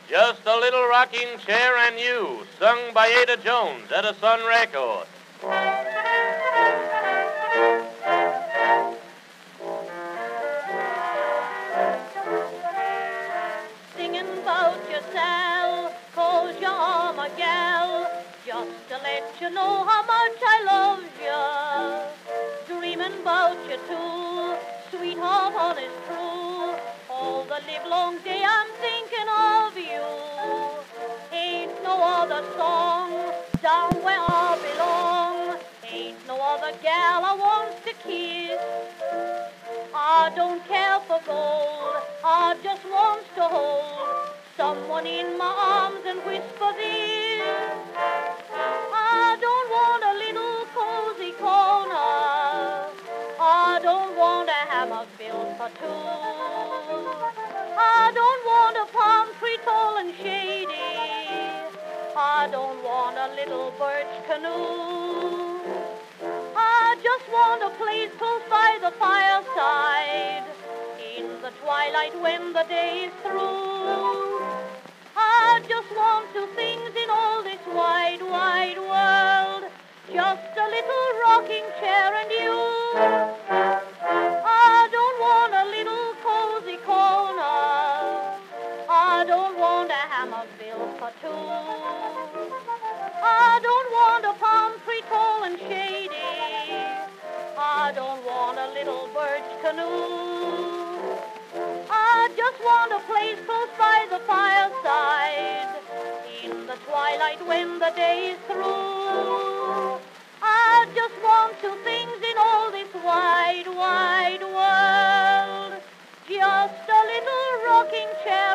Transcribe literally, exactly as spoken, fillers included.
Just a Little Rocking Chair and You, sung by Ada Jones at a Sun Record. Singing about yourself, cause you're my gal, just to let you know how much I love you. Dreaming about you too, sweetheart, honest true. All the livelong day I'm thinking of you. Ain't no other song down where I belong. Ain't no other gal I want to kiss. I don't care for gold, I just want to hold someone in my arms and whisper this. I don't want a little cozy corner, I don't want a hammock built for two. I don't want a palm tree tall and shady, I don't want a little birch canoe. I just want a place close by the fireside, in the twilight when the day is through. I just want two things in all this wide, wide world, just a little rocking chair and you. I don't want a little cozy corner, I don't want a hammock built for two. I don't want a palm tree tall and shady, I don't want a little birch canoe. I just want a place close by the fireside, in the twilight when the day is through. I just want two things in all this wide, wide world, just a little rocking chair